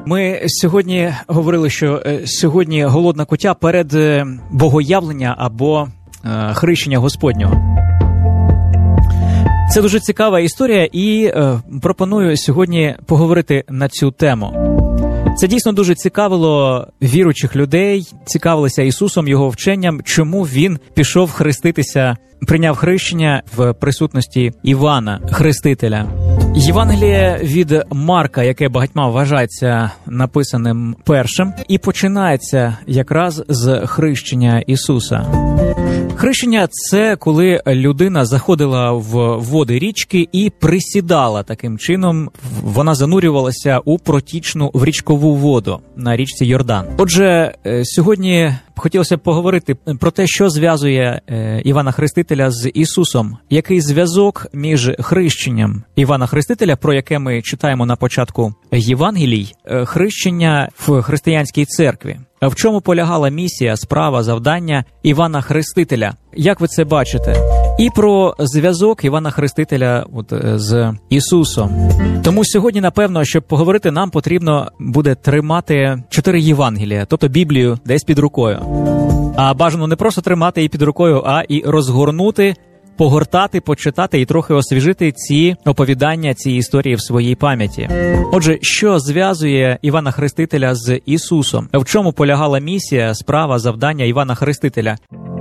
Ми сьогодні говорили, що сьогодні голодна куття перед богоявлення або хрещення Господнього. Це дуже цікава історія і пропоную сьогодні поговорити на цю тему. Це дійсно дуже цікавило віруючих людей, цікавилися Ісусом, Його вченням, чому Він пішов хреститися, прийняв хрещення в присутності Івана Хрестителя. Євангеліє від Марка, яке багатьма вважається написаним першим, і починається якраз з хрещення Ісуса. Хрещення – це коли людина заходила в води річки і присідала таким чином. Вона занурювалася у протічну в річкову воду на річці Йордан. Отже, сьогодні хотілося б поговорити про те, що зв'язує Івана Хрестителя з Ісусом. Який зв'язок між хрещенням Івана Хрестителя, про яке ми читаємо на початку Євангелій, хрещення в християнській церкві. В чому полягала місія, справа, завдання Івана Хрестителя? Як ви це бачите? І про зв'язок Івана Хрестителя з Ісусом. Тому сьогодні, напевно, щоб поговорити, нам потрібно буде тримати 4 Євангелія, тобто Біблію десь під рукою. А бажано не просто тримати її під рукою, а і розгорнути, погортати, почитати і трохи освіжити ці оповідання, ці історії в своїй пам'яті. Отже, що зв'язує Івана Хрестителя з Ісусом? В чому полягала місія, справа, завдання Івана Хрестителя?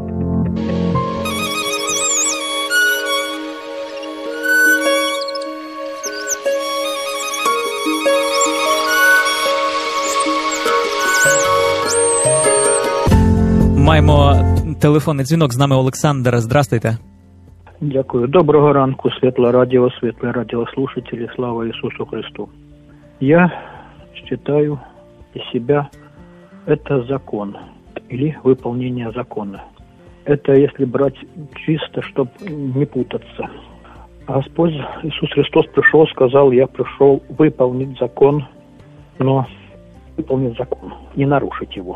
Маємо телефонний дзвінок, з нами Олександр. Здрастуйте. Дякую. Доброго ранку, світле радіослушателі, слава Ісусу Христу. Я считаю из себя это закон или выполнение закона. Это если брать чисто, чтобы не путаться. Господь Иисус Христос пришел, сказал: я пришел выполнить закон, но выполнить закон, не нарушить его.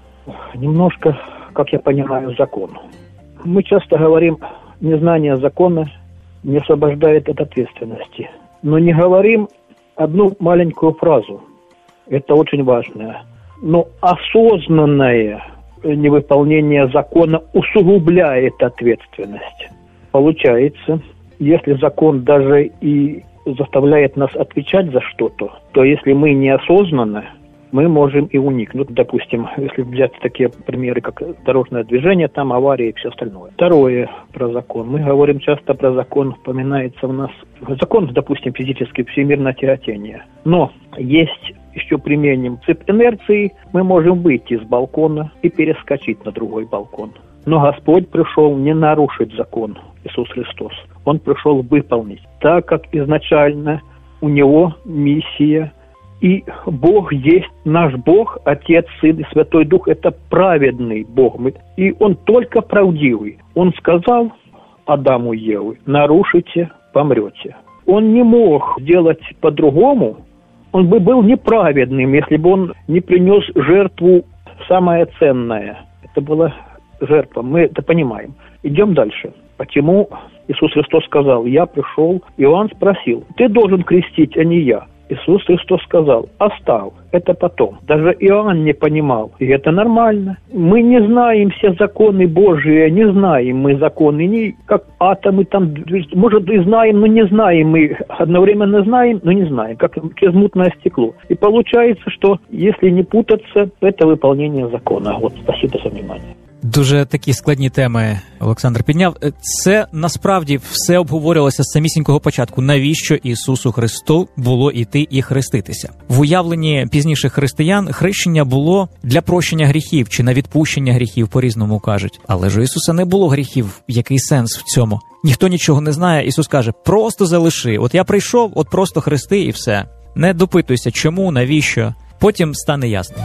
Немножко, как я понимаю, закон. Мы часто говорим, незнание закона не освобождает от ответственности. Но не говорим одну маленькую фразу. Это очень важно. Но осознанное невыполнение закона усугубляет ответственность. Получается, если закон даже и заставляет нас отвечать за что-то, то если мы неосознанно, мы можем и уникнуть. Допустим, если взять такие примеры, как дорожное движение, там аварии и все остальное. Второе про закон. Мы говорим часто про закон, вспоминается у нас закон, допустим, физически всемирное тяготение. Но есть еще применим цепь инерции, мы можем выйти с балкона и перескочить на другой балкон. Но Господь пришел не нарушить закон, Иисус Христос. Он пришел выполнить, так как изначально у Него миссия. И Бог есть наш Бог, Отец, Сын и Святой Дух. Это праведный Бог. И Он только правдивый. Он сказал Адаму и Еве: нарушите, помрете. Он не мог сделать по-другому. Он бы был неправедным, если бы Он не принес жертву самое ценное. Это была жертва. Мы это понимаем. Идем дальше. Почему Иисус Христос сказал: я пришел? Иоанн спросил: ты должен крестить, а не я. Иисус Христос сказал: оставь, это потом. Даже Иоанн не понимал, и это нормально. Мы не знаем все законы Божии, не знаем мы законы, не как атомы там, может и знаем, но не знаем мы, одновременно знаем, но не знаем, как через мутное стекло. И получается, что если не путаться, это выполнение закона. Вот, спасибо за внимание. Дуже такі складні теми Олександр підняв. Це насправді все обговорювалося з самісінького початку. Навіщо Ісусу Христу було йти і хреститися? В уявленні пізніших християн хрещення було для прощення гріхів чи на відпущення гріхів, по-різному кажуть. Але ж у Ісуса не було гріхів. Який сенс в цьому? Ніхто нічого не знає. Ісус каже: просто залиши. От я прийшов, от просто хрести і все. Не допитуйся, чому, навіщо. Потім стане ясно.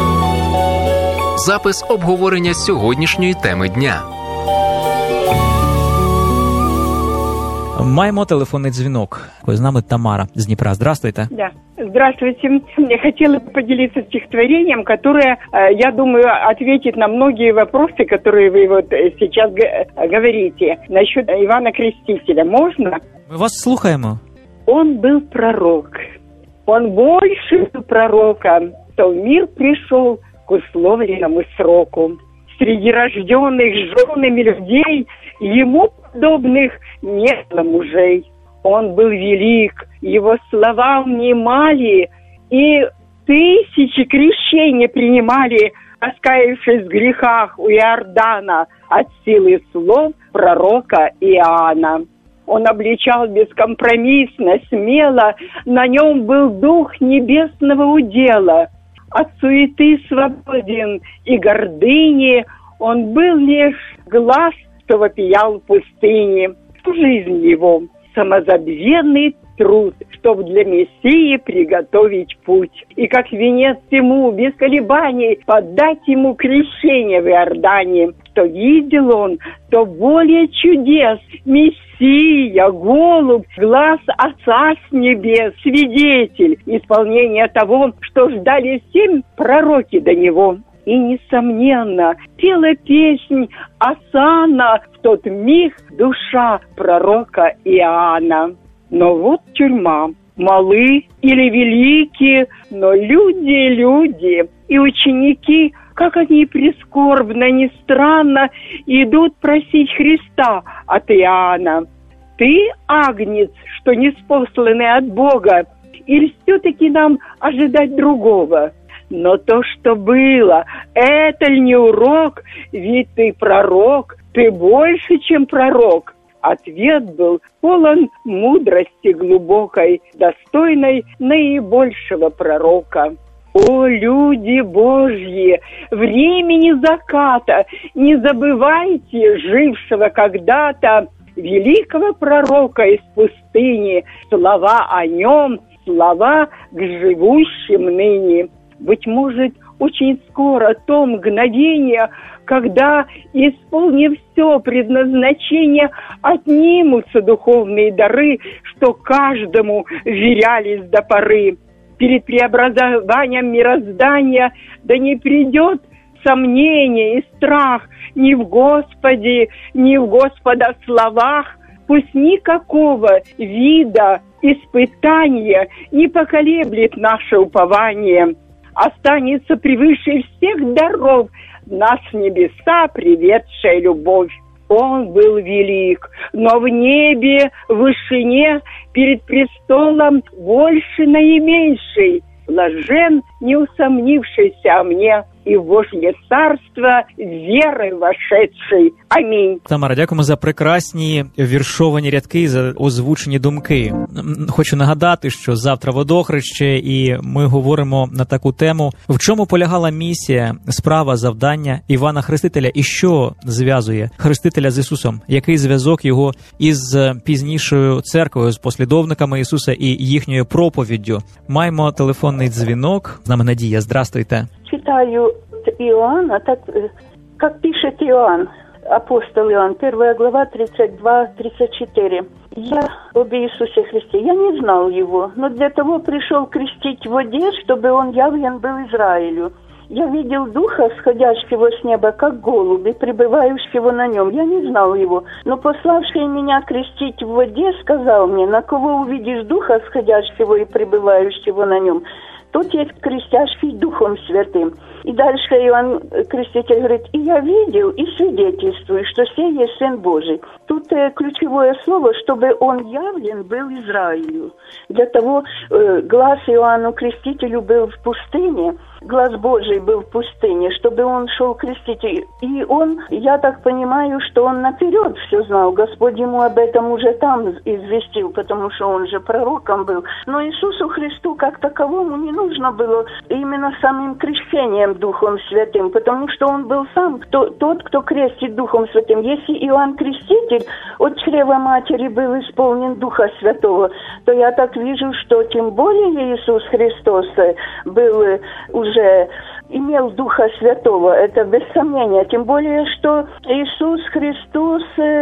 Запис обговорення сьогоднішньої теми дня. Маємо телефонний дзвінок. З нами Тамара з Дніпра. Здравствуйте. Да. Здравствуйте. Я хотела поделиться стихотворением, которое, я думаю, ответит на многие вопросы, которые вы вот сейчас говорите. Насчет Ивана Крестителя. Можно? Ми вас слухаємо. Он был пророк, Он больше пророка, что в мир пришел к условленному сроку. Среди рожденных женами людей ему подобных не было мужей. Он был велик, его слова внимали, и тысячи крещений принимали, раскаявшись в грехах у Иордана от силы слов пророка Иоанна. Он обличал бескомпромиссно, смело, на нем был дух небесного удела. От суеты свободен и гордыни, он был лишь глаз, что вопиял в пустыне. Жизнь его самозабвенный труд, чтоб для Мессии приготовить путь. И как венец ему, без колебаний, подать ему крещение в Иордане. Что видел он, то более чудес. Мессия, голубь, глаз Отца с небес, свидетель исполнения того, что ждали 7 пророки до него. И, несомненно, пела песнь осанна в тот миг душа пророка Иоанна. Но вот тюрьма. Малы или велики, но люди и ученики, как они прискорбно, ни странно, идут просить Христа от Иоанна. Ты, агнец, что ниспосланный от Бога, или все-таки нам ожидать другого? Но то, что было, это ли не урок? Ведь ты пророк, ты больше, чем пророк. Ответ был полон мудрости глубокой, достойной наибольшего пророка. О, люди Божьи, времени заката, не забывайте жившего когда-то великого пророка из пустыни, слова о нем, слова к живущим ныне. Быть может, очень скоро то мгновение, когда, исполнив все предназначение, отнимутся духовные дары, что каждому верялись до поры. Перед преобразованием мироздания да не придет сомнение и страх ни в Господе, ни в Господа словах. Пусть никакого вида испытания не поколеблет наше упование. Останется превыше всех даров нас в небеса приведшая любовь. Он был велик, но в небе, в вышине, перед престолом больше наименьший. Блажен, не усомнившийся о мне, і в Божє царство віри вошедший. Амінь. Тамара, дякуємо за прекрасні віршовані рядки, за озвучені думки. Хочу нагадати, що завтра Водохреще, і ми говоримо на таку тему, в чому полягала місія, справа, завдання Івана Хрестителя, і що зв'язує Хрестителя з Ісусом, який зв'язок його із пізнішою церквою, з послідовниками Ісуса і їхньою проповіддю. Маємо телефонний дзвінок. З нами Надія. Здравствуйте. Читаю Иоанна, так как пишет Иоанн, апостол Иоанн, 1 глава, 32-34. Я об Иисусе Христе, я не знал его, но для того пришел крестить в воде, чтобы он явлен был Израилю. Я видел Духа, сходящего с неба, как голубь, и пребывающего на нем. Я не знал его, но пославший меня крестить в воде сказал мне: на кого увидишь Духа, сходящего и пребывающего на нем, тот есть крестящий Духом Святым. И дальше Иоанн Креститель говорит: и я видел, и свидетельствую, что сей есть Сын Божий. Тут ключевое слово, чтобы он явлен был Израилю. Для того глаз Иоанну Крестителю был в пустыне, глаз Божий был в пустыне, чтобы он шел крестить. И он, я так понимаю, что он наперед все знал. Господь ему об этом уже там известил, потому что он же пророком был. Но Иисусу Христу как таковому не нужно было именно самим крещением Духом Святым, потому что он был сам тот, кто крестит Духом Святым. Если Иоанн Креститель от чрева матери был исполнен Духа Святого, то я так вижу, что тем более Иисус Христос был уже имел Духа Святого, это без сомнения. Тем более, что Иисус Христос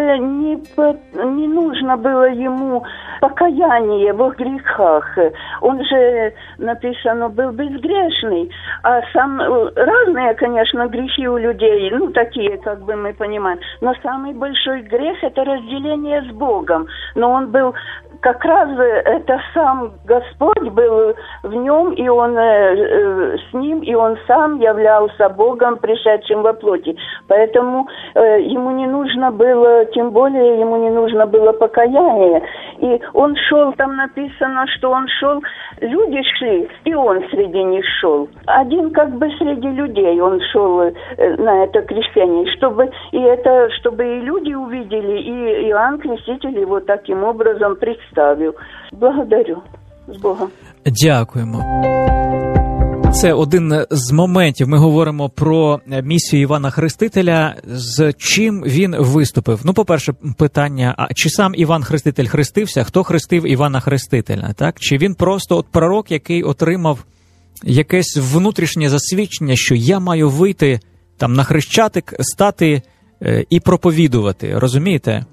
не нужно было ему покаяние во грехах. Он же, написано, был безгрешный. А сам разные, конечно, грехи у людей, такие, как бы мы понимаем. Но самый большой грех – это разделение с Богом. Но он был как раз это сам Господь был в нем, и он с ним, и он сам являлся Богом, пришедшим во плоти. Поэтому ему не нужно было, тем более ему не нужно было покаяние. И он шел, там написано, что он шел, люди шли, и он среди них шел. Один как бы среди людей он шел на это крещение, чтобы и люди увидели, и Иоанн Креститель его таким образом представил. Благодарю. З Богом. Дякуємо. Це один з моментів. Ми говоримо про місію Івана Хрестителя, з чим він виступив. Ну, по-перше, питання, а чи сам Іван Хреститель хрестився? Хто хрестив Івана Хрестителя? Так? Чи він просто от пророк, який отримав якесь внутрішнє засвідчення, що я маю вийти там на Хрещатик, стати і проповідувати, розумієте?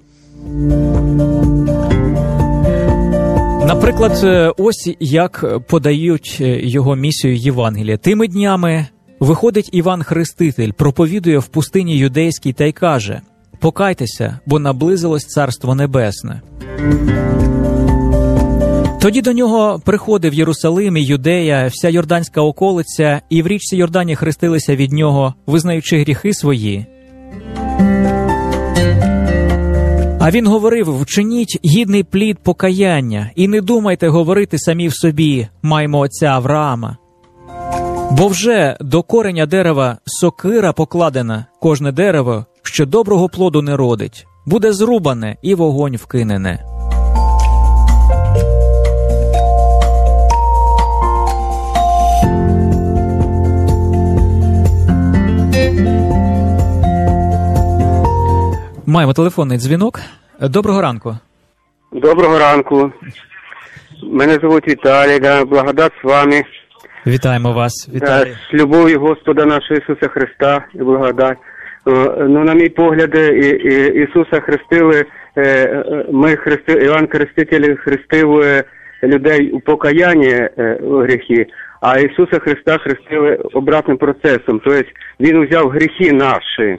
Наприклад, ось як подають його місію Євангелія. Тими днями виходить Іван Хреститель, проповідує в пустині юдейській та й каже: «Покайтеся, бо наблизилось Царство Небесне». Тоді до нього приходив Єрусалим і Юдея, вся Йорданська околиця, і в річці Йордані хрестилися від нього, визнаючи гріхи свої. А він говорив: «Вчиніть гідний плід покаяння, і не думайте говорити самі в собі, маємо отця Авраама. Бо вже до кореня дерева сокира покладена, кожне дерево, що доброго плоду не родить, буде зрубане і в огонь вкинене». Маємо телефонний дзвінок. Доброго ранку. Доброго ранку. Мене звуть Віталій, да, благодать з вами. Вітаємо вас, Віталій. Да, з любов'ю Господа нашого Ісуса Христа і благодать. Ну, на мій погляд, Ісуса хрестили, Іван Хреститель хрестив людей у покаянні у гріхи, а Ісуса Христа хрестили обратним процесом. Тобто Він взяв гріхи наші.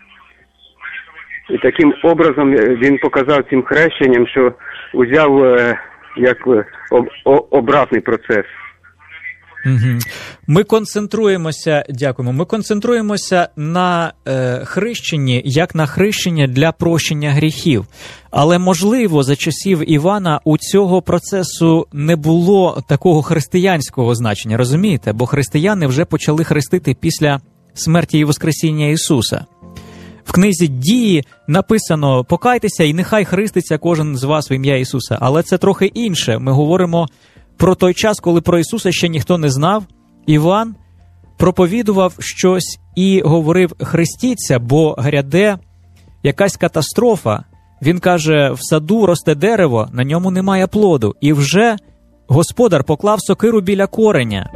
І таким образом він показав цим хрещенням, що взяв як обратний процес. Угу. Ми концентруємося, дякуємо, ми концентруємося на хрещенні, як на хрещення для прощення гріхів. Але, можливо, за часів Івана у цього процесу не було такого християнського значення, розумієте? Бо християни вже почали хрестити після смерті і воскресіння Ісуса. В книзі «Дії» написано: «Покайтеся, і нехай хреститься кожен з вас в ім'я Ісуса». Але це трохи інше. Ми говоримо про той час, коли про Ісуса ще ніхто не знав. Іван проповідував щось і говорив: «Хрестіться, бо гряде якась катастрофа». Він каже: «В саду росте дерево, на ньому немає плоду, і вже господар поклав сокиру біля кореня».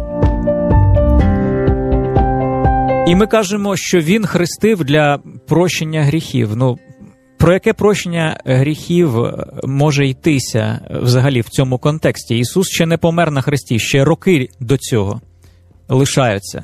І ми кажемо, що він хрестив для прощення гріхів. Ну, про яке прощення гріхів може йтися взагалі в цьому контексті? Ісус ще не помер на хресті, ще роки до цього лишаються.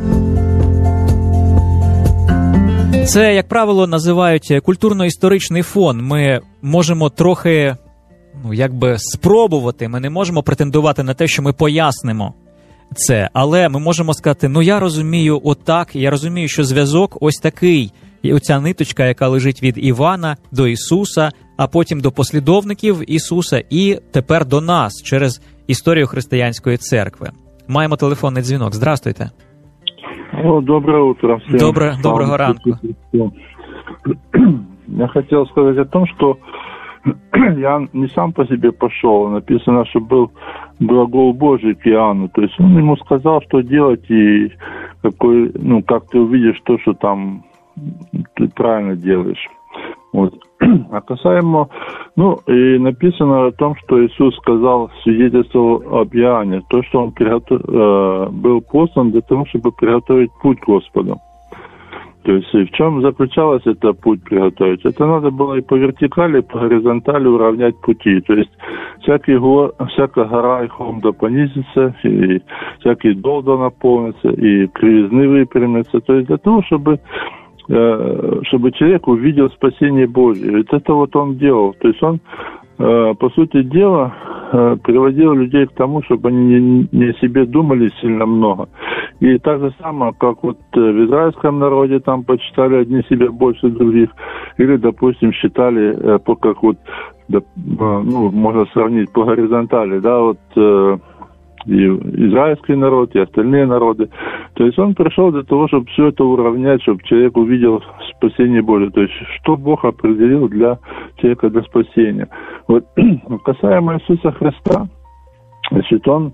Це, як правило, називають культурно-історичний фон. Ми можемо трохи, спробувати, ми не можемо претендувати на те, що ми пояснимо це, але ми можемо сказати: я розумію отак, я розумію, що зв'язок ось такий, і оця ниточка, яка лежить від Івана до Ісуса, а потім до послідовників Ісуса, і тепер до нас, через історію християнської церкви. Маємо телефонний дзвінок. Здравствуйте. Доброе утро всем. Доброго ранку. Я хотел сказать о том, что я не сам по себе пошел. Написано, что был глагол Божий к Иоанну. То есть он ему сказал, что делать, и как ты увидишь то, что там ты правильно делаешь. Вот. А касаемо, и написано о том, что Иисус сказал, свидетельствовал об Иоанне, то, что он был послан для того, чтобы приготовить путь Господу. То есть в чем заключалось это путь приготовить? Это надо было и по вертикали, и по горизонтали уравнять пути. То есть всякая гора и холм да понизится, и всякий дол да наполнится, и кривизны выпрямятся. То есть для того, чтобы человек увидел спасение Божие. Ведь это вот он делал. То есть он по сути дела, приводил людей к тому, чтобы они не о себе думали сильно много. И так же самое, как вот в израильском народе там почитали одни себя больше других, или, допустим, считали, как вот, ну, можно сравнить по горизонтали, да, вот и израильский народ, и остальные народы. То есть он пришел для того, чтобы все это уравнять, чтобы человек увидел спасение Божие. То есть что Бог определил для человека для спасения. Вот касаемо Иисуса Христа, значит, он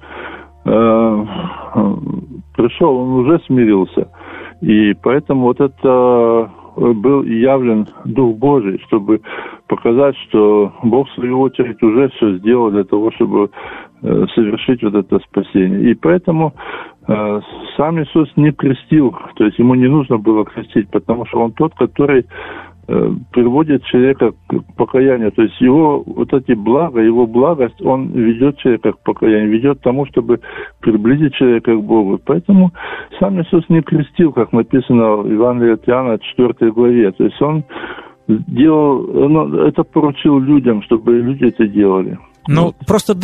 пришел, он уже смирился. И поэтому вот это был явлен Дух Божий, чтобы показать, что Бог, в свою очередь, уже все сделал для того, чтобы совершить вот это спасение. И поэтому сам Иисус не крестил, то есть ему не нужно было крестить, потому что он тот, который приводит человека к покаянию. То есть его вот эти блага, его благость, он ведет человека к покаянию, ведет к тому, чтобы приблизить человека к Богу. Поэтому сам Иисус не крестил, как написано в Евангелии от Иоанна, 4 главе. То есть он делал, это поручил людям, чтобы люди это делали. Ну, просто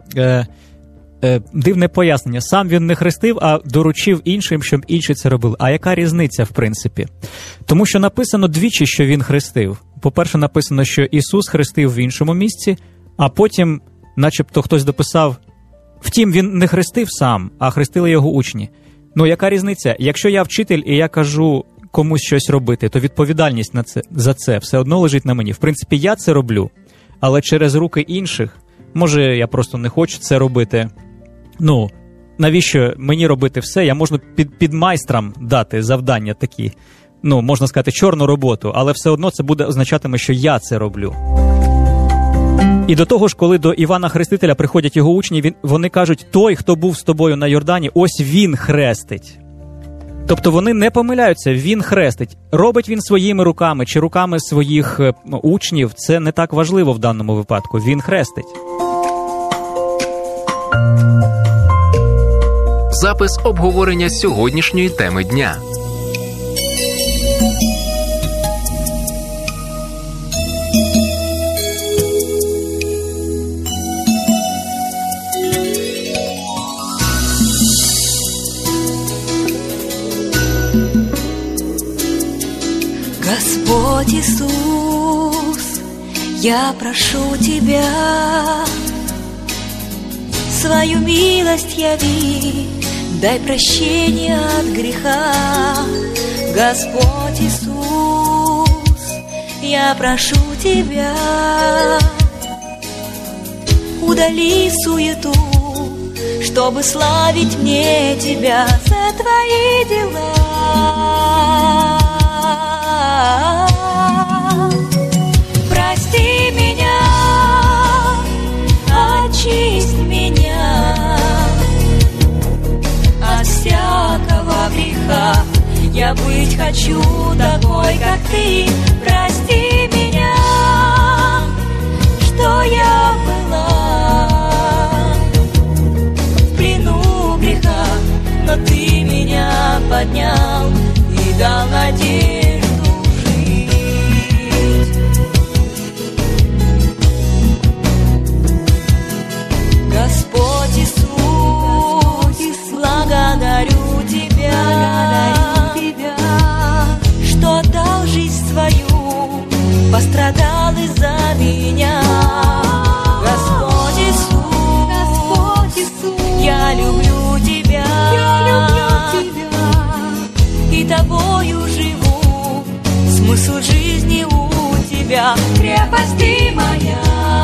дивне пояснення. Сам він не хрестив, а доручив іншим, щоб інші це робили. А яка різниця, в принципі? Тому що написано двічі, що він хрестив. По-перше, написано, що Ісус хрестив в іншому місці, а потім, начебто, хтось дописав, втім, він не хрестив сам, а хрестили його учні. Ну, яка різниця? Якщо я вчитель і я кажу комусь щось робити, то відповідальність за це все одно лежить на мені. В принципі, я це роблю, але через руки інших. Може, я просто не хочу це робити. Ну, навіщо мені робити все? Я можу під майстрам дати завдання такі, ну, можна сказати, чорну роботу, але все одно це буде означатиме, що я це роблю. І до того ж, коли до Івана Хрестителя приходять його учні, вони кажуть, той, хто був з тобою на Йордані, ось він хрестить. Тобто вони не помиляються, він хрестить. Робить він своїми руками чи руками своїх учнів, це не так важливо в даному випадку, він хрестить. Запис обговорення сьогоднішньої теми дня. Господь Иисус, я прошу Тебя, свою милость яви, дай прощение от греха. Господь Иисус, я прошу Тебя, удали суету, чтобы славить мне Тебя за Твои дела. Прости меня, очисть меня от всякого греха. Я быть хочу такой, как Ты. Прости меня, что я была в плену греха, но Ты меня поднял и дал надежду. Господь Иисус, благодарю Тебя, что дал жизнь свою, пострадал из-за меня. Господь Иисус, я люблю Тебя, и Тобою живу, смысл жизни у Тебя, крепость Ты моя.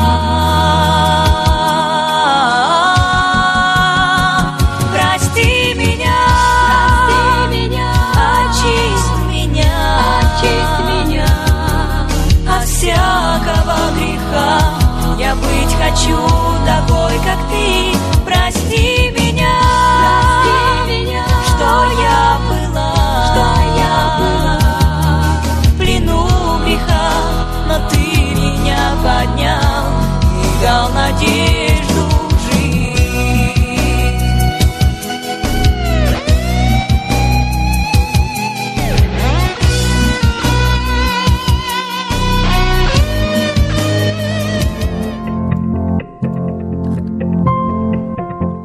Я быть хочу такой, как Ты. Прости меня, что я была в плену греха, но Ты меня поднял и дал надежду жить.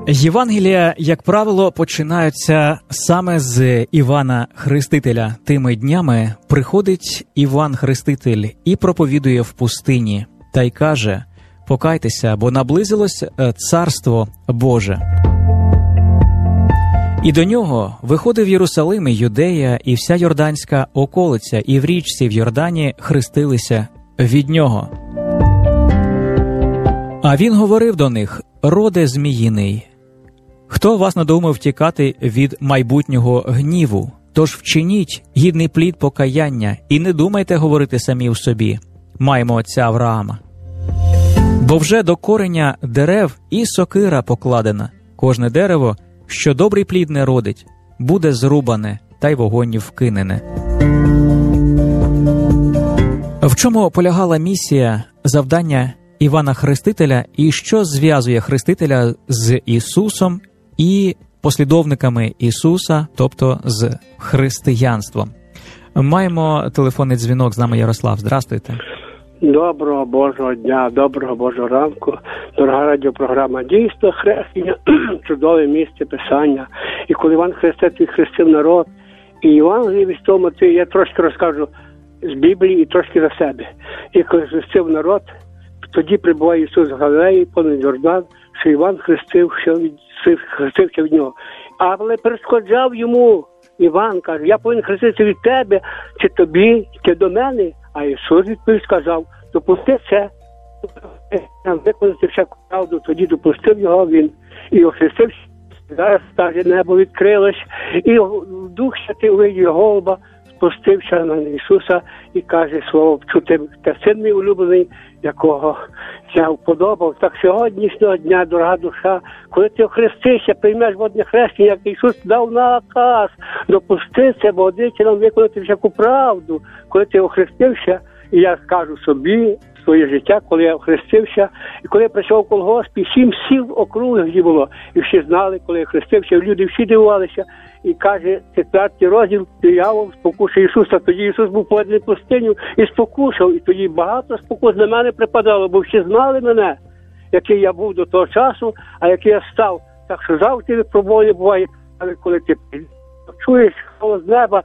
Євангелія, як правило, починаються саме з Івана Хрестителя. Тими днями приходить Іван Хреститель і проповідує в пустині, та й каже: «Покайтеся, бо наблизилось Царство Боже». І до нього виходив Єрусалим і Юдея, і вся Йорданська околиця, і в річці в Йордані хрестилися від нього. А він говорив до них: «Роде зміїний, хто вас надумав тікати від майбутнього гніву? Тож вчиніть гідний плід покаяння, і не думайте говорити самі в собі: маємо отця Авраама. Бо вже до кореня дерев і сокира покладена. Кожне дерево, що добрий плід не родить, буде зрубане, та й вогонь вкинене». В чому полягала місія, завдання Івана Хрестителя, і що зв'язує Хрестителя з Ісусом і послідовниками Ісуса, тобто з християнством? Маємо телефонний дзвінок, з нами Ярослав. Здравствуйте. Доброго Божого дня, доброго Божого ранку. Дорога радіопрограма. Дійсно, хрещення – чудове місце Писання. І коли Іван Хреститель хрестив народ, і Євангелії від того, я трошки розкажу з Біблії і трошки за себе. І коли хрестив народ, тоді прибуває Ісус в Галилеї, понад Йордан, що Іван хрестився від нього. Але перешкоджав йому Іван, каже: «Я повинен хреститися від тебе, чи тобі, чи до мене?» А Ісус відповів, сказав: «Допусти це, виконати всяку правду». Тоді допустив його він і охрестився. Зараз каже, небо відкрилось, і Дух Святий у виді голуба спустився на Ісуса і каже слово чути: «Та син мій улюблений, якого я вподобав». Так сьогоднішнього дня, дорога душа, коли ти охрестишся, приймеш водне хрещення, як Ісус дав наказ допуститися, водителям виконати всяку правду. Коли ти охрестився, і я кажу собі своє життя, коли я охрестився, і коли я прийшов в колгоспі, 7 сіл округи було, і всі знали, коли я хрестився, люди всі дивувалися. І каже, 4-й розділ, диявол спокушав Ісуса. Тоді Ісус був поданий в пустиню і спокушав. І тоді багато спокус на мене припадало, бо всі знали мене, який я був до того часу, а який я став. Так що завжди випробування буває, але коли ти чуєш голос неба,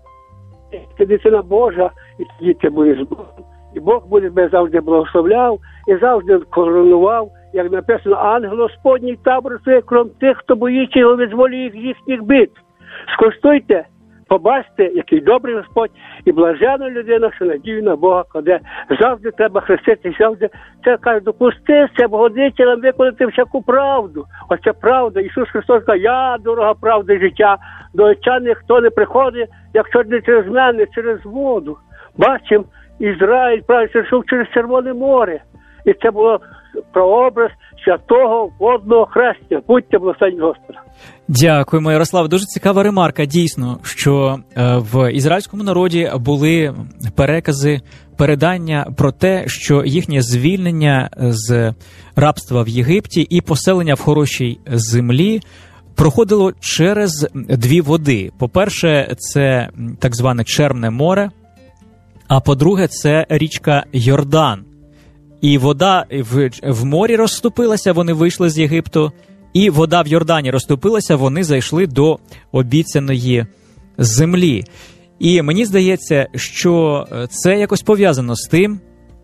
ти дитина Божа, і тоді ти будеш Богом. І Бог буде тебе завжди благословляв і завжди коронував. Як написано, ангел Господній табор стоїть кром тих, хто боїться його, визволює їхніх бід. Скоштуйте, побачте, який добрий Господь, і блажена людина, що надію на Бога кладе. Завжди треба хреститися, завжди це каже: допустися, богодителям виконати всяку правду. Оце правда. Ісус Христос каже: «Я дорога правда і життя. До Отця ніхто не приходить, якщо не через мене, через воду». Бачимо, Ізраїль пройшов через Червоне море. І це було прообраз святого водного хрестя. Будьте благословені Господа. Дякуємо, Ярослав. Дуже цікава ремарка, дійсно, що в ізраїльському народі були перекази, передання про те, що їхнє звільнення з рабства в Єгипті і поселення в хорошій землі проходило через 2 води. По-перше, це так зване Червне море, а по-друге, це річка Йордан. І вода в морі розступилася, вони вийшли з Єгипту, і вода в Йордані розступилася, вони зайшли до обіцяної землі. І мені здається, що це якось пов'язано з тим,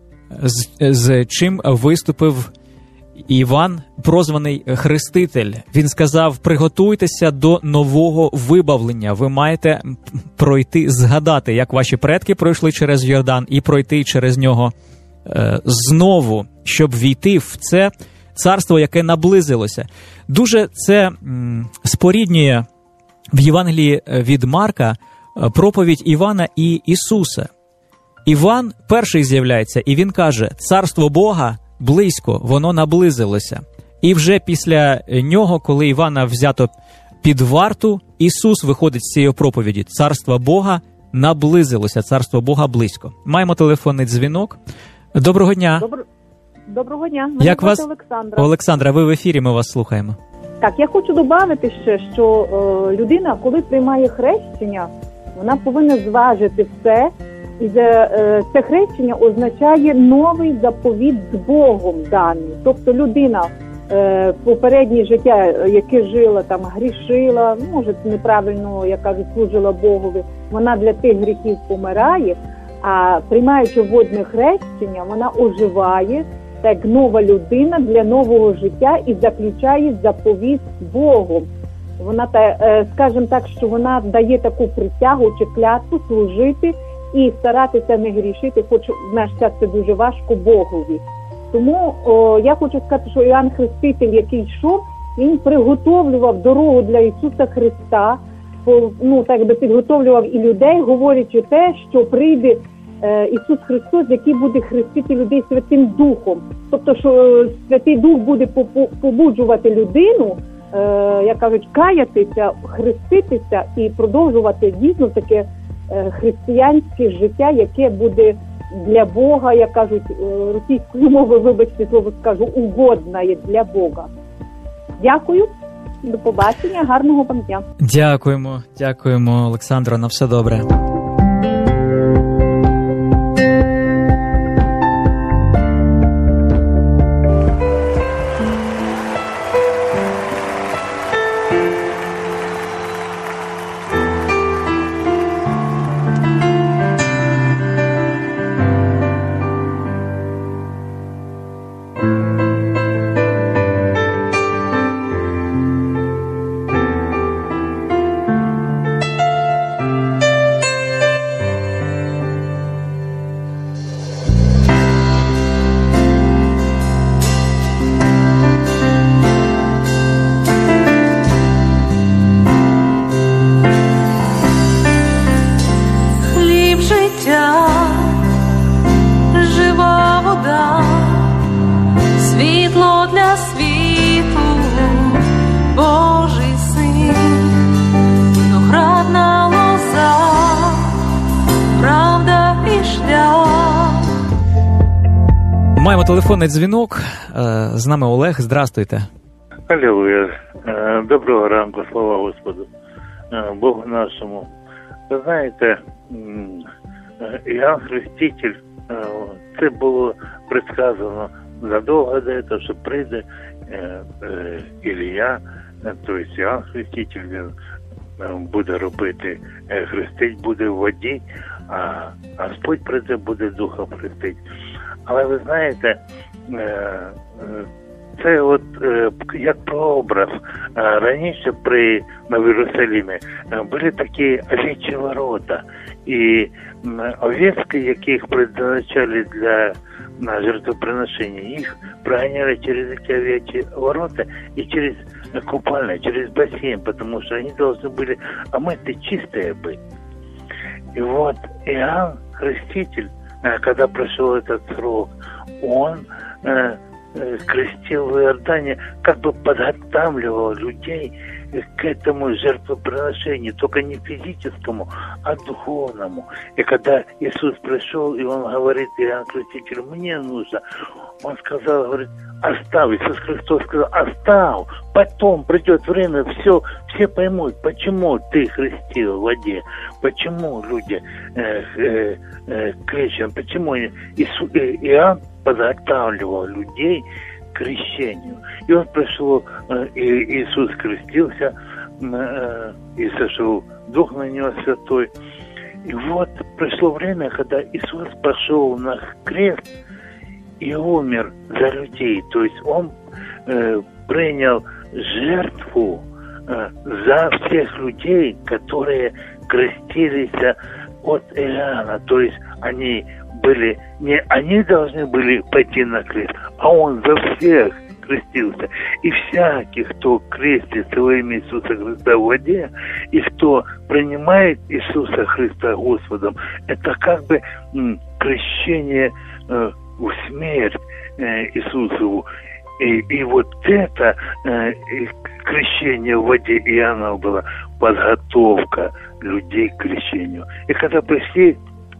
з чим виступив Іван, прозваний Хреститель. Він сказав: «Приготуйтеся до нового вибавлення. Ви маєте пройти, згадати, як ваші предки пройшли через Йордан, і пройти через нього знову, щоб війти в це царство, яке наблизилося». Дуже це споріднює в Євангелії від Марка проповідь Івана і Ісуса. Іван перший з'являється, і він каже: «Царство Бога близько, воно наблизилося». І вже після нього, коли Івана взято під варту, Ісус виходить з цієї проповіді: «Царство Бога наблизилося, царство Бога близько». Маємо телефонний дзвінок. Доброго дня. Доброго дня. Мене Як вас? Олександра. Олександра, ви в ефірі, ми вас слухаємо. Так, я хочу додати ще, що людина, коли приймає хрещення, вона повинна зважити все. І це хрещення означає новий заповіт з Богом даний. Тобто людина попереднє життя, яке жила, там грішила, може неправильно, як кажуть, служила Богові, вона для тих гріхів помирає, а приймаючи водне хрещення, вона оживає як нова людина для нового життя і заключає заповіт з Богом. Вона, скажімо так, що вона дає таку присягу чи клятву служити і старатися не грішити, хоч в наш час це дуже важко Богові. Тому я хочу сказати, що Іоанн Хреститель, який йшов, він приготовлював дорогу для Ісуса Христа, так би підготовлював і людей, говорячи те, що прийде Ісус Христос, який буде хрестити людей Святим Духом. Тобто, що Святий Дух буде побуджувати людину, як кажуть, каятися, хреститися і продовжувати дійсно таке християнське життя, яке буде для Бога, як кажуть, російською мовою, вибачте, слово скажу, угодне для Бога. Дякую, до побачення, гарного вам дня. Дякуємо, Олександро, на все добре. Маємо телефонний дзвінок. З нами Олег. Здрастуйте. Алілуя. Доброго ранку, слава Господу, Богу нашому. Ви знаєте, Іоанн Хреститель, це було предсказано задовго до того, що прийде Ілія, тобто Іоанн Хреститель, він буде робити, хрестить буде в воді, а Господь прийде, буде Духом хрестить. Але ви знаєте, це от як прообраз. Раніше на Єрусалимі були такі овечі ворота, і овечки, яких предназначали на жертвоприношення, їх проганяли через эти овечьи ворота и через купальные, через бассейн, потому что они должны были омыты, чистые быть. И вот Иоанн Хреститель, когда прошел этот срок, он крестил в Иордане, как бы подготавливал людей к этому жертвоприношению, только не физическому, а духовному. И когда Иисус пришел, и он говорит Иоанну Крестителю, мне нужно, он сказал, говорит, оставь, Иисус Христос сказал, оставь, потом придет время, все поймут, почему ты хрестил в воде, почему люди крещены, почему Иоанн подготавливал людей к крещению. И он пришел, Иисус крестился, и сошел Дух на него Святой. И вот пришло время, когда Иисус пошел на крест и умер за людей. То есть он принял жертву за всех людей, которые крестились от Иоанна. То есть они должны были пойти на крест, а он за всех крестился. И всякий, кто крестится во имя Иисуса Христа в воде, и кто принимает Иисуса Христа Господом, это как бы крещение в смерть Иисусову. И вот это крещение в воде Иоанна была подготовка людей к крещению. И когда пришли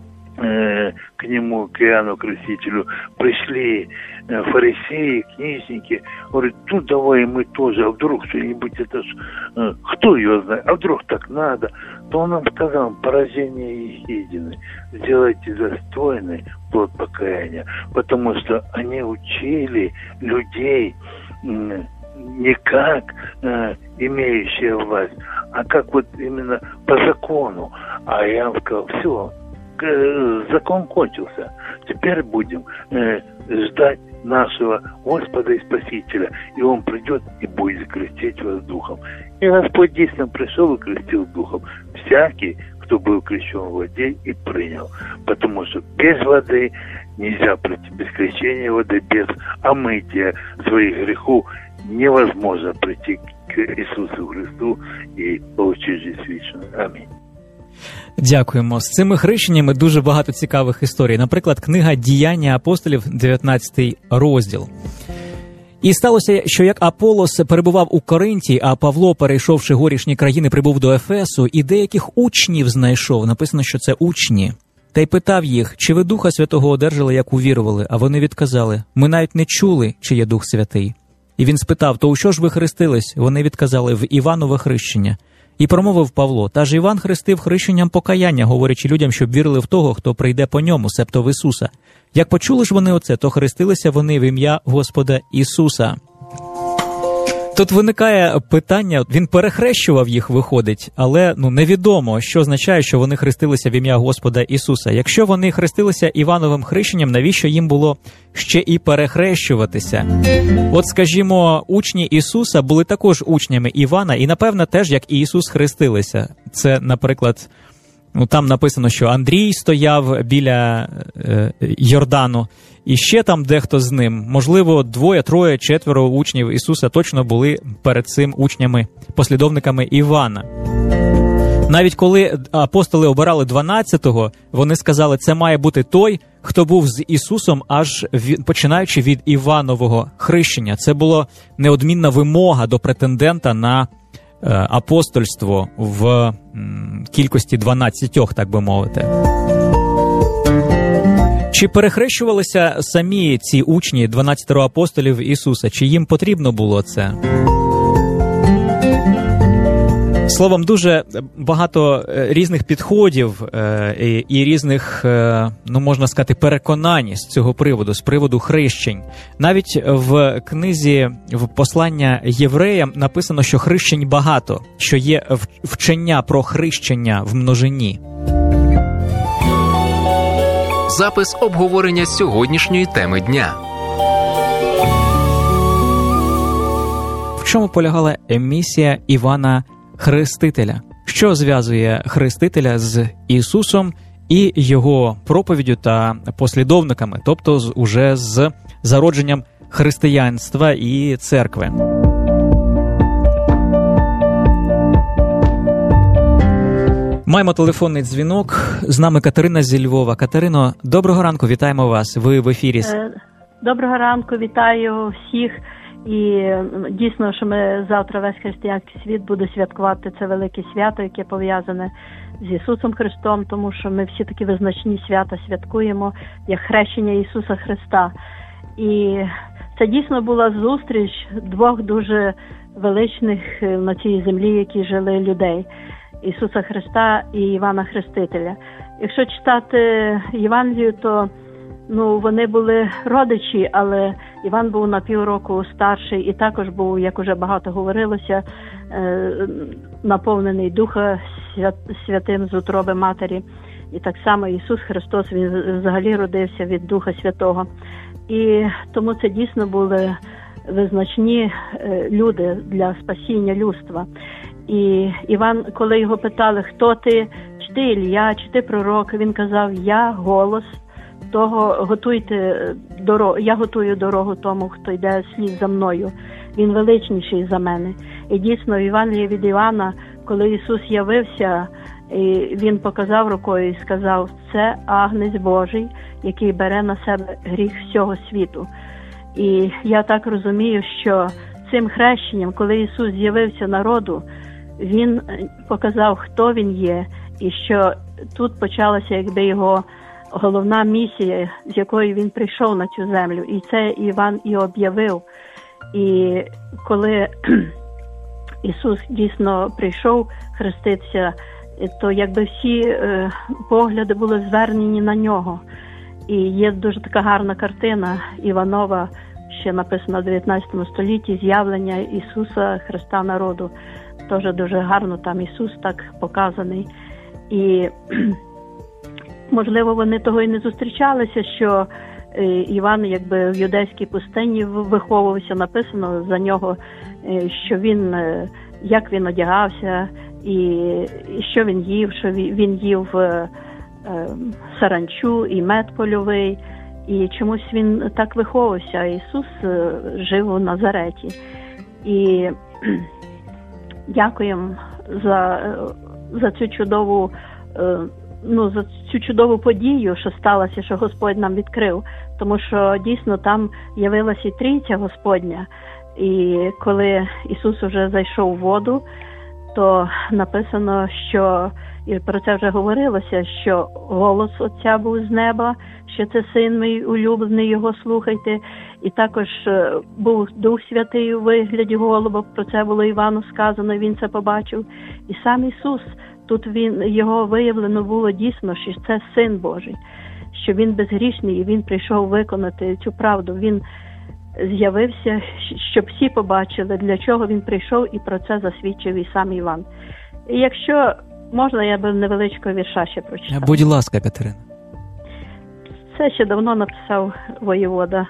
к нему, к Иоанну Крестителю, пришли фарисеи, книжники, говорят, ну давай мы тоже, а вдруг что-нибудь это кто ее знает, а вдруг так надо, то он нам сказал, поражение ехидины, сделайте достойный плод покаяния, потому что они учили людей не как имеющая власть, а как вот именно по закону. А я вам сказал, все, закон кончился. Теперь будем ждать нашего Господа и Спасителя. И Он придет и будет крестить вас Духом. И Господь действительно пришел и крестил Духом. Всякий, кто был крещен в воде и принял. Потому что без воды нельзя прийти, без крещения воды, без омытия своих грехов невозможно прийти к Иисусу Христу и получить жизнь вечную. Амінь. Дякуємо. З цими хрещеннями дуже багато цікавих історій. Наприклад, книга «Діяння апостолів», 19 розділ. І сталося, що як Аполос перебував у Коринті, а Павло, перейшовши горішні країни, прибув до Ефесу, і деяких учнів знайшов, написано, що це учні, та й питав їх, чи ви Духа Святого одержали, як увірували? А вони відказали, ми навіть не чули, чи є Дух Святий. І він спитав, то у що ж ви хрестились? Вони відказали, в Іванове хрещення. І промовив Павло, та ж Іван хрестив хрещенням покаяння, говорячи людям, щоб вірили в того, хто прийде по ньому, себто в Ісуса. Як почули ж вони оце, то хрестилися вони в ім'я Господа Ісуса. Тут виникає питання, він перехрещував їх, виходить, але невідомо, що означає, що вони хрестилися в ім'я Господа Ісуса. Якщо вони хрестилися Івановим хрещенням, навіщо їм було ще і перехрещуватися? От, скажімо, учні Ісуса були також учнями Івана, і, напевно, теж, як і Ісус, хрестилися. Це, наприклад, там написано, що Андрій стояв біля Йордану, і ще там дехто з ним. Можливо, 2, 3, 4 учнів Ісуса точно були перед цим учнями, послідовниками Івана. Навіть коли апостоли обирали 12-го, вони сказали, це має бути той, хто був з Ісусом, починаючи від Іванового хрещення. Це була неодмінна вимога до претендента на апостольство в кількості 12, так би мовити. Чи перехрещувалися самі ці учні, 12 апостолів Ісуса? Чи їм потрібно було це? Словом, дуже багато різних підходів і різних, можна сказати, переконань з цього приводу, з приводу хрещень. Навіть в книзі в послання євреям написано, що хрещень багато, що є вчення про хрещення в множині. Запис обговорення сьогоднішньої теми дня. В чому полягала місія Івана Хрестителя? Що зв'язує Хрестителя з Ісусом і Його проповіддю та послідовниками, тобто уже з зародженням християнства і церкви? Маємо телефонний дзвінок. З нами Катерина зі Львова. Катерино, доброго ранку, вітаємо вас. Ви в ефірі. Доброго ранку, вітаю всіх. І дійсно, що ми завтра весь християнський світ буде святкувати це велике свято, яке пов'язане з Ісусом Христом, тому що ми всі такі визначні свята святкуємо, як хрещення Ісуса Христа. І це дійсно була зустріч двох дуже величних на цій землі, які жили людей. Ісуса Христа і Івана Хрестителя. Якщо читати Євангелію, то вони були родичі, але Іван був на півроку старший і також був, як уже багато говорилося, наповнений Духа Святим з утроби Матері. І так само Ісус Христос, Він взагалі родився від Духа Святого. І тому це дійсно були визначні люди для спасіння людства. І Іван, коли його питали, хто ти, чи ти Ілля, чи ти пророк, він казав, я голос того, я готую дорогу тому, хто йде слід за мною. Він величніший за мене. І дійсно, в Євангелії від Івана, коли Ісус явився, і він показав рукою і сказав, це Агнець Божий, який бере на себе гріх всього світу. І я так розумію, що цим хрещенням, коли Ісус з'явився народу, Він показав, хто Він є, і що тут почалася якби його головна місія, з якою Він прийшов на цю землю. І це Іван і об'явив. І коли Ісус дійсно прийшов хреститися, то якби всі погляди були звернені на Нього. І є дуже така гарна картина Іванова, ще написано в 19 столітті, з'явлення Ісуса Христа народу. Теж дуже гарно там Ісус так показаний. І, можливо, вони того і не зустрічалися, що Іван якби в юдейській пустині виховувався, написано за нього, що він, як він одягався, і що він їв, що він їв саранчу і мед польовий, і чомусь він так виховувався, а Ісус жив у Назареті. І дякуємо за цю чудову, за цю чудову подію, що сталося, що Господь нам відкрив. Тому що дійсно там явилася і Трійця Господня. І коли Ісус вже зайшов у воду, то написано, що, і про це вже говорилося, що голос Отця був з неба, що це Син мій улюблений, його слухайте. І також був Дух Святий у вигляді голуба, про це було Івану сказано, він це побачив. І сам Ісус, тут його виявлено було дійсно, що це Син Божий, що він безгрішний, і він прийшов виконати цю правду. Він з'явився, щоб всі побачили, для чого він прийшов, і про це засвідчив і сам Іван. І якщо можна, я би невеличкого вірша ще прочитала. Будь ласка, Катерина. Це ще давно написав воєвода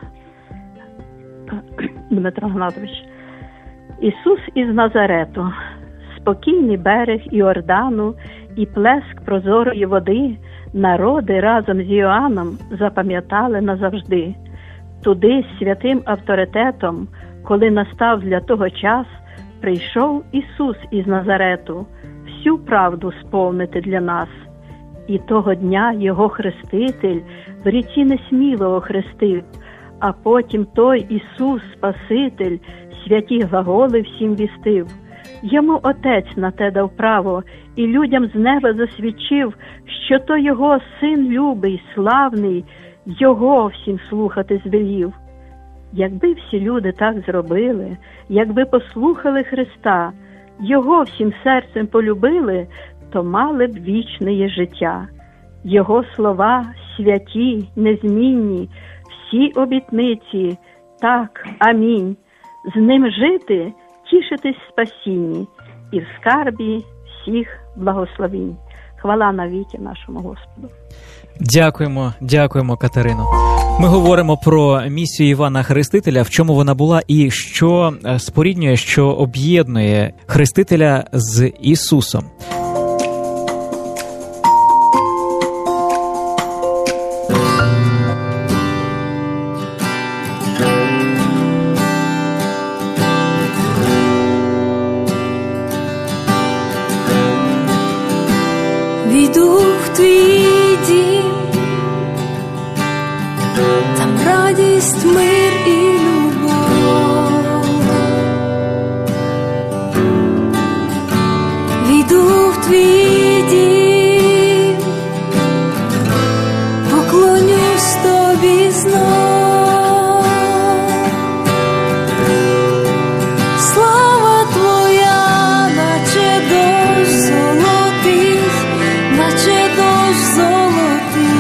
Дмитро Гнатович. Ісус із Назарету, спокійний берег Іордану і плеск прозорої води, народи разом з Іоанном запам'ятали назавжди. Туди з святим авторитетом, коли настав для того час, прийшов Ісус із Назарету, всю правду сповнити для нас. І того дня його хреститель в ріці несміло охрестив, а потім той Ісус, Спаситель, святі глаголи всім вістив. Йому Отець на те дав право, і людям з неба засвідчив, що то його Син любий, славний, його всім слухати звелів. Якби всі люди так зробили, якби послухали Христа, його всім серцем полюбили, то мали б вічне життя. Його слова святі, незмінні, всі обітниці, так, амінь. З ним жити, тішитись спасінні, і в скарбі всіх благословінь. Хвала навіки нашому Господу. Дякуємо, Катерино. Ми говоримо про місію Івана Хрестителя, в чому вона була і що споріднює, що об'єднує Хрестителя з Ісусом. Війду в твій дім, там радість, мир і любов. Війду в твій дім, поклонюсь тобі знов. Слава твоя, наче дощ золотий, наче дощ золотий.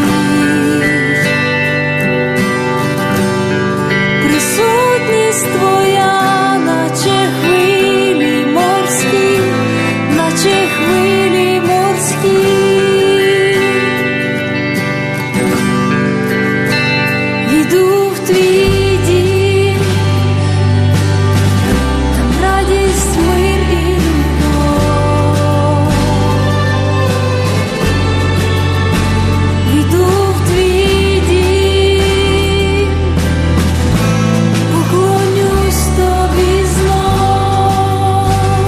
Присутність твоя, наче хвилі морські, наче хвилі морські. Іду в твій дім, там радість, мир і любов. Іду в твій дім, поклонюсь тобі знов.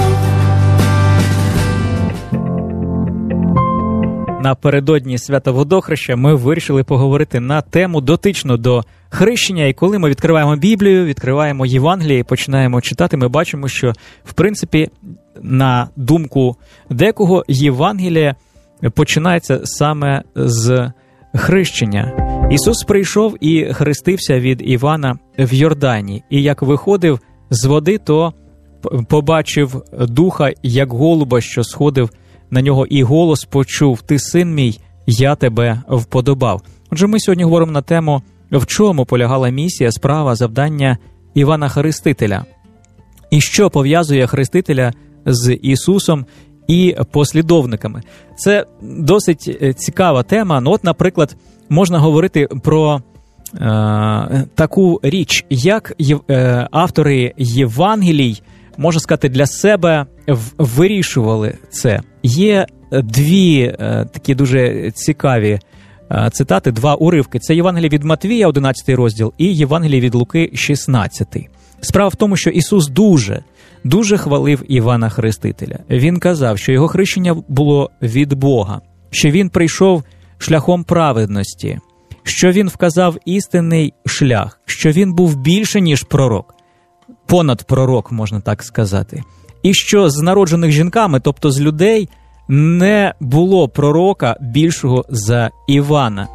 Напередодні свята Водохреща ми вирішили поговорити на тему дотичну до хрещення. І коли ми відкриваємо Біблію, відкриваємо Євангеліє і починаємо читати, ми бачимо, що, в принципі, на думку декого, Євангеліє починається саме з хрещення. Ісус прийшов і хрестився від Івана в Йордані. І як виходив з води, то побачив Духа, як голуба, що сходив на нього, і голос почув: «Ти син мій, я тебе вподобав». Отже, ми сьогодні говоримо на тему в чому полягала місія, справа, завдання Івана Хрестителя? І що пов'язує Хрестителя з Ісусом і послідовниками? Це досить цікава тема. Ну, от, наприклад, можна говорити про таку річ, як автори Євангелій, можна сказати, для себе вирішували це. Є дві такі дуже цікаві цитати, два уривки. Це Євангеліє від Матвія, 11 розділ, і Євангеліє від Луки, 16. Справа в тому, що Ісус дуже хвалив Івана Хрестителя. Він казав, що його хрещення було від Бога, що він прийшов шляхом праведності, що він вказав істинний шлях, що він був більше, ніж пророк, понад пророк, можна так сказати, і що з народжених жінками, тобто з людей, не було пророка більшого за Івана.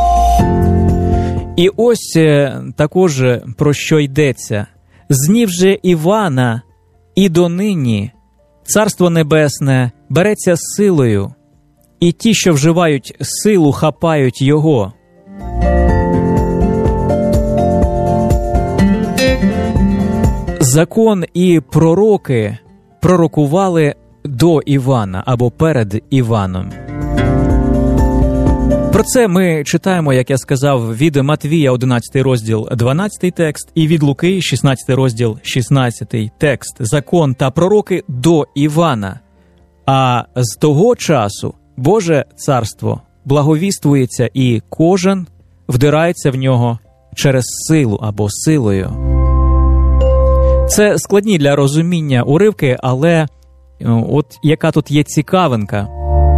І ось також про що йдеться. З днів же Івана і донині Царство Небесне береться силою, і ті, що вживають силу, хапають його. Закон і пророки пророкували до Івана або перед Іваном. Про це ми читаємо, як я сказав, від Матвія, 11 розділ, 12 текст, і від Луки, 16 розділ, 16 текст. Закон та пророки до Івана. А з того часу Боже царство благовіствується, і кожен вдирається в нього через силу або силою. Це складні для розуміння уривки, але от яка тут є цікавинка.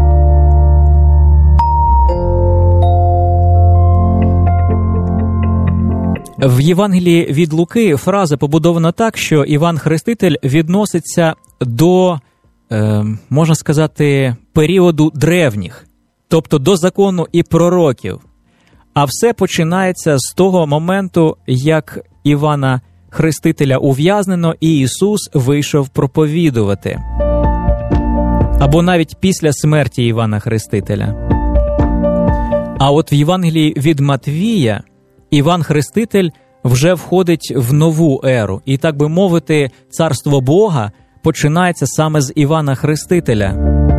В Євангелії від Луки фраза побудована так, що Іван Хреститель відноситься до, можна сказати, періоду древніх, тобто до закону і пророків. А все починається з того моменту, як Івана Хрестителя ув'язнено, і Ісус вийшов проповідувати. Або навіть після смерті Івана Хрестителя. А от в Євангелії від Матвія Іван Хреститель вже входить в нову еру. І, так би мовити, царство Бога починається саме з Івана Хрестителя.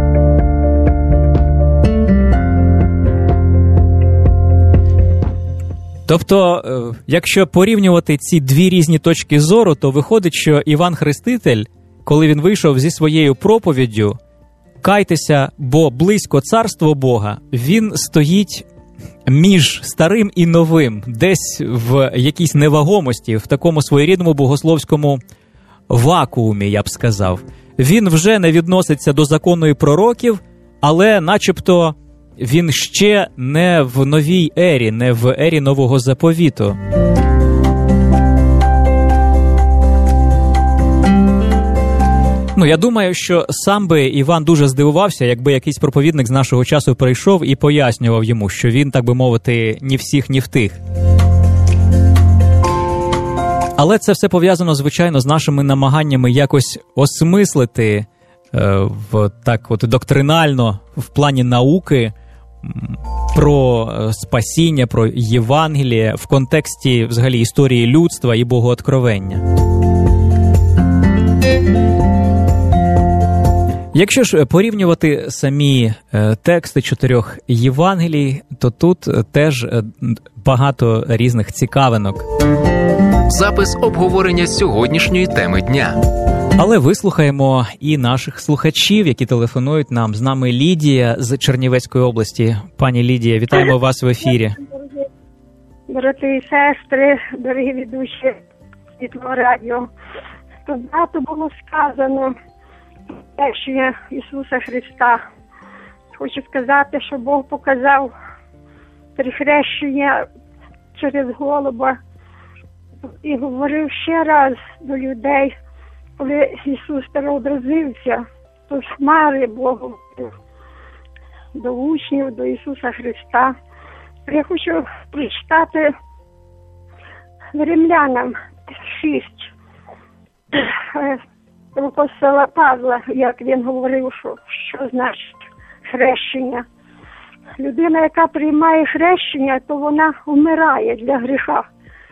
Тобто, якщо порівнювати ці дві різні точки зору, то виходить, що Іван Хреститель, коли він вийшов зі своєю проповіддю «Кайтеся, бо близько царство Бога», він стоїть між старим і новим, десь в якійсь невагомості, в такому своєрідному богословському вакуумі, я б сказав. Він вже не відноситься до закону і пророків, але начебто він ще не в новій ері, не в ері нового заповіту. Ну, я думаю, що сам би Іван дуже здивувався, якби якийсь проповідник з нашого часу прийшов і пояснював йому, що він, так би мовити, ні всіх, ні в тих. Але це все пов'язано, звичайно, з нашими намаганнями якось осмислити так от доктринально, в плані науки, про спасіння, про Євангеліє в контексті, взагалі, історії людства і богооткровення. Якщо ж порівнювати самі тексти 4 Євангелій, то тут теж багато різних цікавинок. Запис обговорення сьогоднішньої теми дня. Але вислухаємо і наших слухачів, які телефонують нам. З нами Лідія з Чернівецької області. Пані Лідія, вітаємо вас в ефірі. Брати і сестри, дорогі ведучі Світлого радіо. Тут багато було сказано хрещення Ісуса Христа. Хочу сказати, що Бог показав хрещення через голуба і говорив ще раз до людей, коли Ісус переобразився, то з хмари Бог говорив до учнів, до Ісуса Христа. Я хочу прочитати Римлянам 6. Апостола Павла, як він говорив, що значить хрещення. людина, яка приймає хрещення, то вона вмирає для гріха.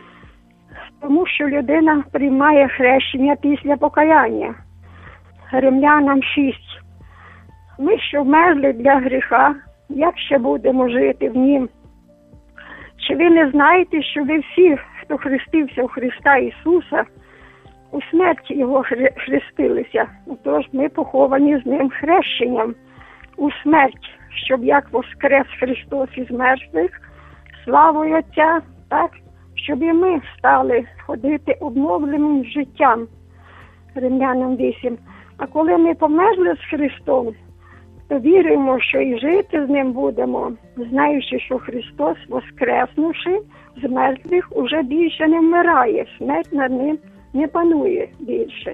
Тому що людина приймає хрещення після покаяння. Римлянам 6. Ми, що вмерли для гріха, як ще будемо жити в нім? Чи ви не знаєте, що ви всі, хто хрестився у Христа Ісуса, у смерті Його хрестилися? Тож ми поховані з Ним хрещенням у смерть, щоб як воскрес Христос із мертвих, славою Отця, так, щоб і ми стали ходити обновленим життям. Римлянам 8. А коли ми померли з Христом, то віримо, що і жити з Ним будемо, знаючи, що Христос, воскреснувши з мертвих, уже більше не вмирає, смерть над Ним не панує більше.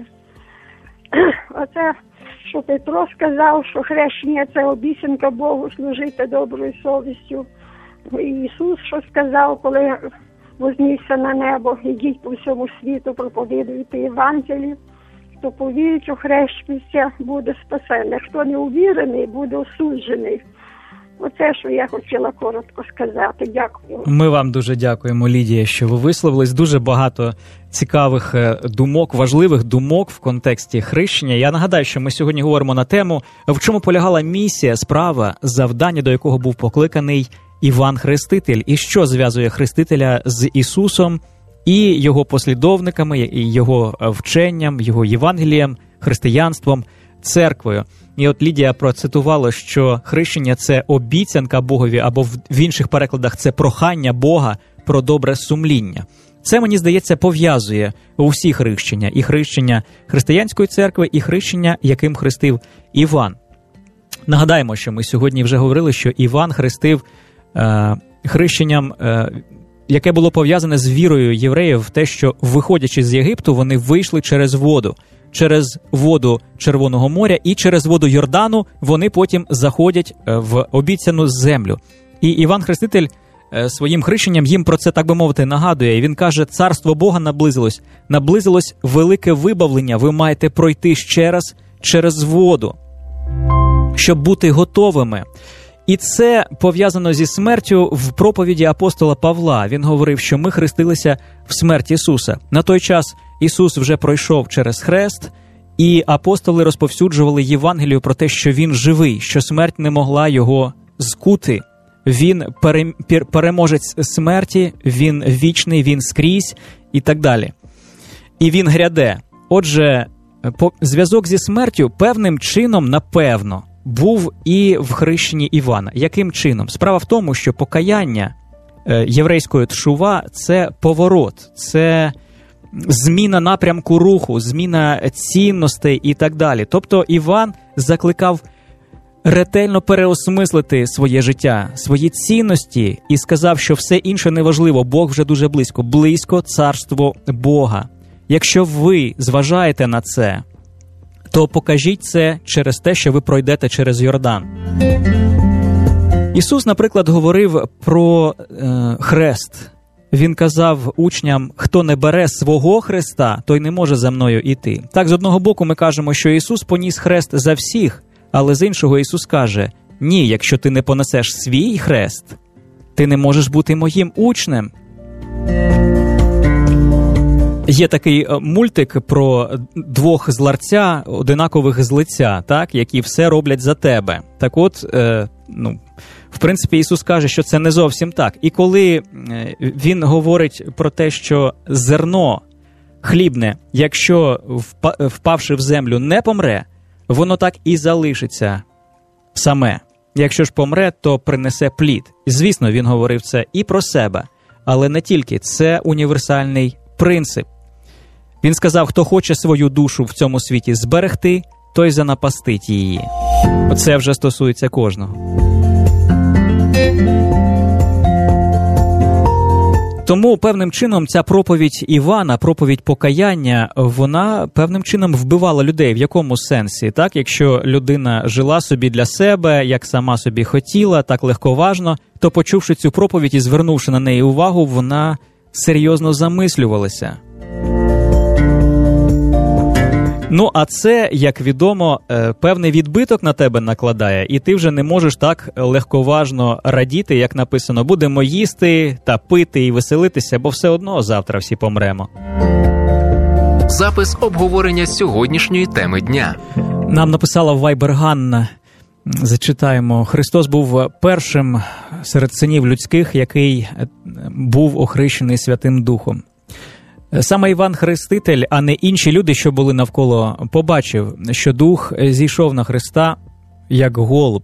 Оце, що Петро сказав, що хрещення – це обіцянка Богу служити доброю совістю. І Ісус, що сказав, коли вознісся на небо, ідіть по всьому світу, проповідуйте Євангелію, хто повірить у хрещення, буде спасений. Хто не увірений, буде осуджений. Оце, що я хотіла коротко сказати. Дякую. Ми вам дуже дякуємо, Лідія, що ви висловились. Дуже багато цікавих думок, важливих думок в контексті хрещення. Я нагадаю, що ми сьогодні говоримо на тему, в чому полягала місія, справа, завдання, до якого був покликаний Іван Хреститель, і що зв'язує Хрестителя з Ісусом і його послідовниками, і його вченням, його Євангелієм, християнством, церквою. І от Лідія процитувала, що хрещення – це обіцянка Богові, або в інших перекладах – це прохання Бога про добре сумління. Це, мені здається, пов'язує усі хрещення. І хрещення християнської церкви, і хрещення, яким хрестив Іван. Нагадаємо, що ми сьогодні вже говорили, що Іван хрестив хрещенням, яке було пов'язане з вірою євреїв в те, що, виходячи з Єгипту, вони вийшли через воду Червоного моря і через воду Йордану вони потім заходять в обіцяну землю. І Іван Хреститель своїм хрещенням їм про це, так би мовити, нагадує. І він каже, царство Бога наблизилось велике вибавлення, ви маєте пройти ще раз через воду, щоб бути готовими. І це пов'язано зі смертю в проповіді апостола Павла. Він говорив, що ми хрестилися в смерть Ісуса. На той час Ісус вже пройшов через хрест, і апостоли розповсюджували Євангелію про те, що Він живий, що смерть не могла Його скути. Він переможець смерті, Він вічний, Він скрізь і так далі. І Він гряде. Отже, зв'язок зі смертю певним чином, напевно, був і в хрещенні Івана. Яким чином? Справа в тому, що покаяння єврейської тшува – це поворот, це зміна напрямку руху, зміна цінностей і так далі. Тобто Іван закликав ретельно переосмислити своє життя, свої цінності і сказав, що все інше неважливо, Бог вже дуже близько, близько царство Бога. Якщо ви зважаєте на це, то покажіть це через те, що ви пройдете через Йордан. Ісус, наприклад, говорив про хрест. Він казав учням, хто не бере свого хреста, той не може за мною іти. Так, з одного боку ми кажемо, що Ісус поніс хрест за всіх, але з іншого Ісус каже, ні, якщо ти не понесеш свій хрест, ти не можеш бути моїм учнем. Є такий мультик про двох зларця, одинакових злиця, так, які все роблять за тебе. Так от, в принципі, Ісус каже, що це не зовсім так. І коли Він говорить про те, що зерно хлібне, якщо впавши в землю не помре, воно так і залишиться саме. Якщо ж помре, то принесе плід. І, звісно, Він говорив це і про себе, але не тільки. Це універсальний принцип. Він сказав, хто хоче свою душу в цьому світі зберегти, той занапастить її. Це вже стосується кожного. Тому певним чином ця проповідь Івана, проповідь покаяння, вона певним чином вбивала людей. В якому сенсі? Так, якщо людина жила собі для себе, як сама собі хотіла, так легковажно, то почувши цю проповідь і звернувши на неї увагу, вона серйозно замислювалася. Ну, а це, як відомо, певний відбиток на тебе накладає, і ти вже не можеш так легковажно радіти, як написано, будемо їсти та пити і веселитися, бо все одно завтра всі помремо. Запис обговорення сьогоднішньої теми дня. Нам написала в Viber Ганна, зачитаємо. Христос був першим серед синів людських, який був охрещений Святим Духом. Саме Іван Хреститель, а не інші люди, що були навколо, побачив, що Дух зійшов на Христа, як голуб.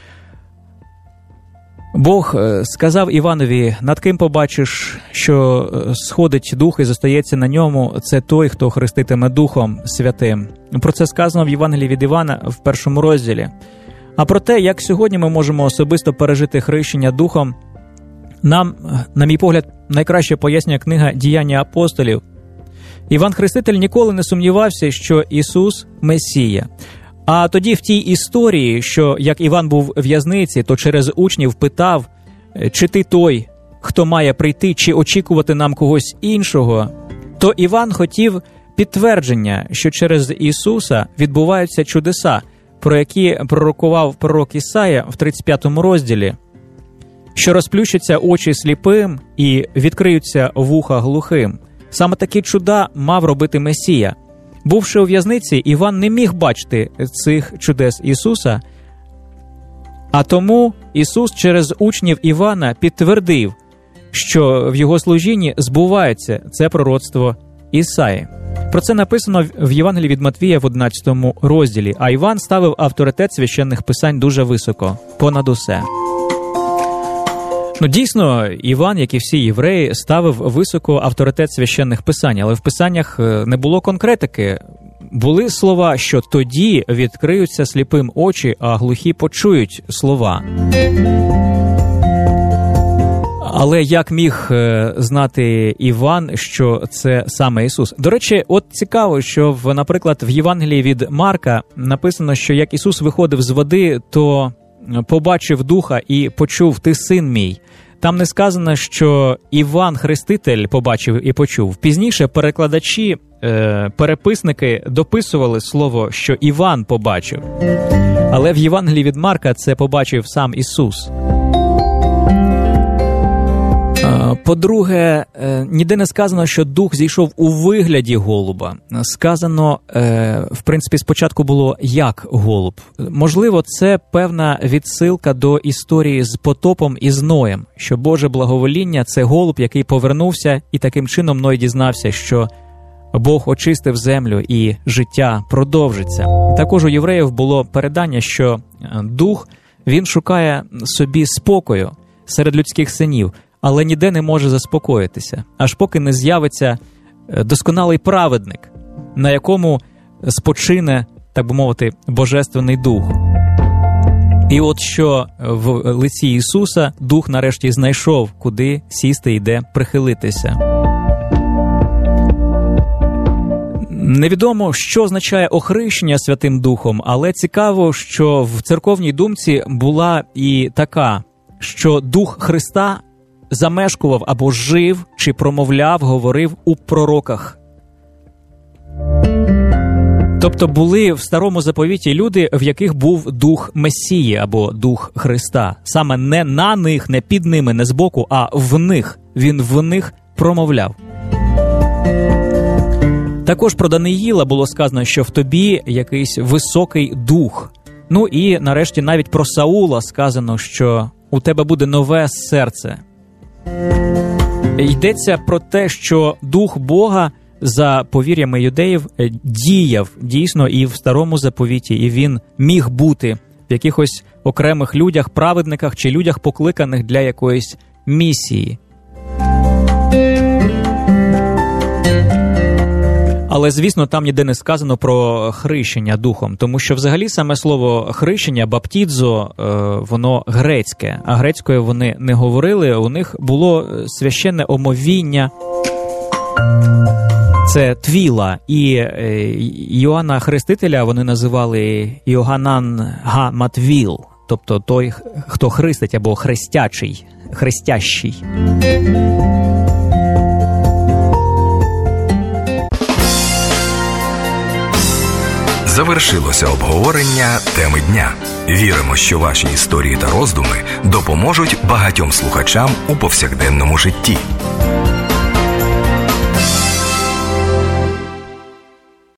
Бог сказав Іванові, над ким побачиш, що сходить Дух і зостається на ньому, це той, хто хреститиме Духом Святим. Про це сказано в Євангелії від Івана в 1 розділі. А про те, як сьогодні ми можемо особисто пережити хрещення Духом, нам, на мій погляд, найкраще пояснює книга «Діяння апостолів». Іван Хреститель ніколи не сумнівався, що Ісус – Месія. А тоді в тій історії, що як Іван був в в'язниці, то через учнів питав, чи ти той, хто має прийти, чи очікувати нам когось іншого, то Іван хотів підтвердження, що через Ісуса відбуваються чудеса, про які пророкував пророк Ісая в 35 розділі, що розплющаться очі сліпим і відкриються вуха глухим. Саме такі чуда мав робити Месія. Бувши у в'язниці, Іван не міг бачити цих чудес Ісуса, а тому Ісус через учнів Івана підтвердив, що в його служінні збувається це пророцтво Ісаї. Про це написано в Євангелії від Матвія в 11 розділі, а Іван ставив авторитет священних писань дуже високо, понад усе. Ну, дійсно, Іван, як і всі євреї, ставив високо авторитет священних писань, але в писаннях не було конкретики. Були слова, що тоді відкриються сліпим очі, а глухі почують слова. Але як міг знати Іван, що це саме Ісус? До речі, от цікаво, що, наприклад, в Євангелії від Марка написано, що як Ісус виходив з води, то побачив Духа і почув «Ти син мій». Там не сказано, що Іван Хреститель побачив і почув. Пізніше перекладачі, переписники дописували слово, що Іван побачив. Але в Євангелії від Марка це побачив сам Ісус. По-друге, ніде не сказано, що Дух зійшов у вигляді голуба. Сказано, в принципі, спочатку було як голуб. Можливо, це певна відсилка до історії з потопом і з Ноєм, що Боже благовоління – це голуб, який повернувся, і таким чином Ной дізнався, що Бог очистив землю і життя продовжиться. Також у євреїв було передання, що Дух, він шукає собі спокою серед людських синів, але ніде не може заспокоїтися, аж поки не з'явиться досконалий праведник, на якому спочине, так би мовити, Божественний Дух. І от що в лиці Ісуса Дух нарешті знайшов, куди сісти і де прихилитися. Невідомо, що означає охрещення Святим Духом, але цікаво, що в церковній думці була і така, що Дух Христа замешкував або жив, чи промовляв, говорив у пророках. Тобто були в Старому Заповіті люди, в яких був Дух Месії або Дух Христа. Саме не на них, не під ними, не збоку, а в них. Він в них промовляв. Також про Даниїла було сказано, що в тобі якийсь високий дух. Ну і нарешті навіть про Саула сказано, що у тебе буде нове серце. Йдеться про те, що Дух Бога, за повір'ями юдеїв, діяв дійсно і в Старому Заповіті, і він міг бути в якихось окремих людях, праведниках чи людях, покликаних для якоїсь місії. Але, звісно, там ніде не сказано про хрещення Духом, тому що взагалі саме слово хрещення, баптідзо, воно грецьке, а грецькою вони не говорили, у них було священне омовіння, це твіла, і Йоанна Хрестителя вони називали Йоганан га-матвіл, тобто той, хто хрестить або хрестячий, хрестящий. Завершилося обговорення теми дня. Віримо, що ваші історії та роздуми допоможуть багатьом слухачам у повсякденному житті.